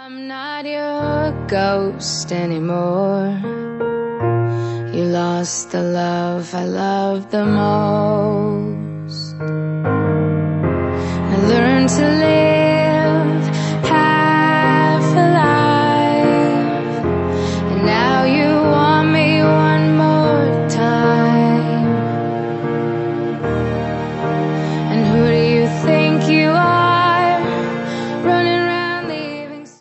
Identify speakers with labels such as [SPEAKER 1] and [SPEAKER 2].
[SPEAKER 1] I'm not your ghost anymore. You lost the love I loved the most. I learned to live